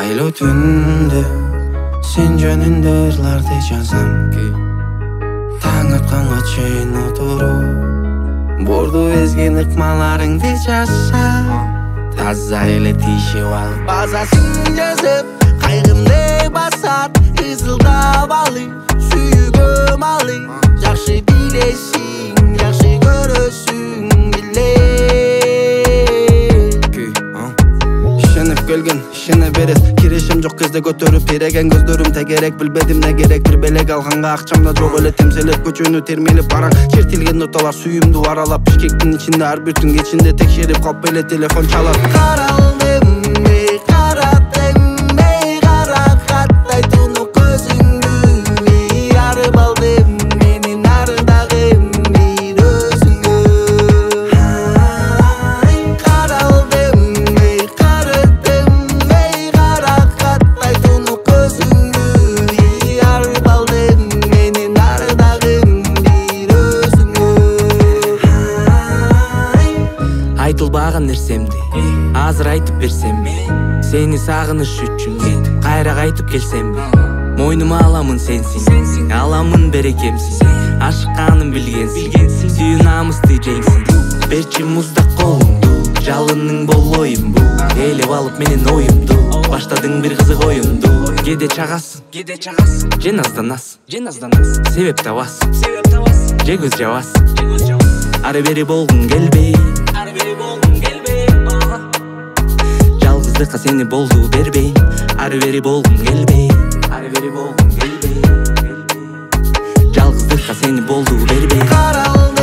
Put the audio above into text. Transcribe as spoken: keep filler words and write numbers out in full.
Айлуу түндө сен жөнүндө ырларды жазам. Таң атканга чейин отуруп борду эзген ыкмаларыңды жазса, таза эле тишип алып базасын жазып, кайгымды басат ызылдап алып, сүйгөм алып. Жакшы билесиң, жакшы көрөсүң биле. Ишенип келген, ишене берет. Кирешим жок кезде көтөрүп тиреген көздөрүм тегерек. Билбедим не керек, бир белек алганга акчамда жок эле темселеп. Көчөнү термелеп бараң, чертилген ноталар сүйүмдү аралап. Бишкектин ичинде ар бир түн кечинде текшерип калып эле телефон чалат. Каралдым, эй караттым, эй каракаттай тунук көзүңдү, эй арып алдым менин арыдагым бир өзүңгө. Каралдым, эй караттым, эй каракаттай тунук көзүңдү, эй арып алдым менин арыдагым бир өзүңгө. Айтылбаган нерсемди азыр айтып берсемби, сени сагыныш үчүн кетип кайра кайтып келсемби, мойнума аламын сенсиң, аламын берекемсиң, ашыкканын билгенсиң, сүйүү намысты жеңсиң. Берчи муздак колуңду, жалының болоюмбу, ээлеп алып менин оюмду, баштадың бир кызык оюнду. Кээде чагасың, же назданасың, себеп табасың, же көз жабасың, ары бери болгуң келбей, жалгыздыкка сени болду бербей, ары бери болгуң келбей, жалгыздыкка сени болду бербей.